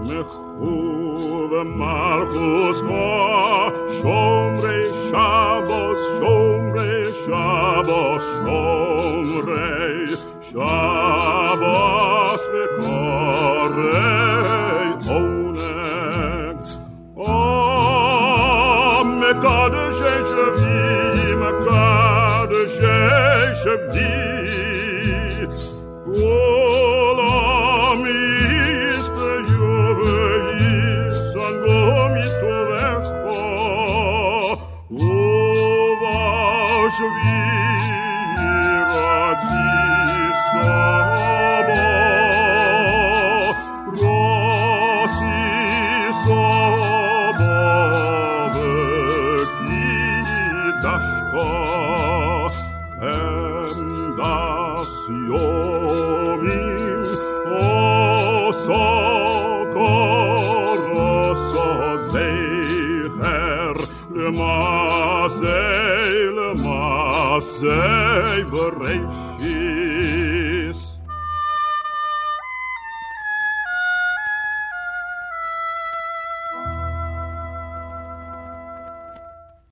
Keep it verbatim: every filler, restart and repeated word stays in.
Mechuv Malchus Ha, Shomrei Shabbos, Shomrei Shabbos, Shomrei Shabbos, V'korei Oneg. Oh, Mekadeshei Shavi, Mekadeshei Shavi, Olam Yispeyu V'yisango mitovecho, Uvashvi Ratzi Sabo, Ratzi Sabo V'kidashto, Em das Yomim Osokor Oso-Zecher L'masei, L'masei V'reishi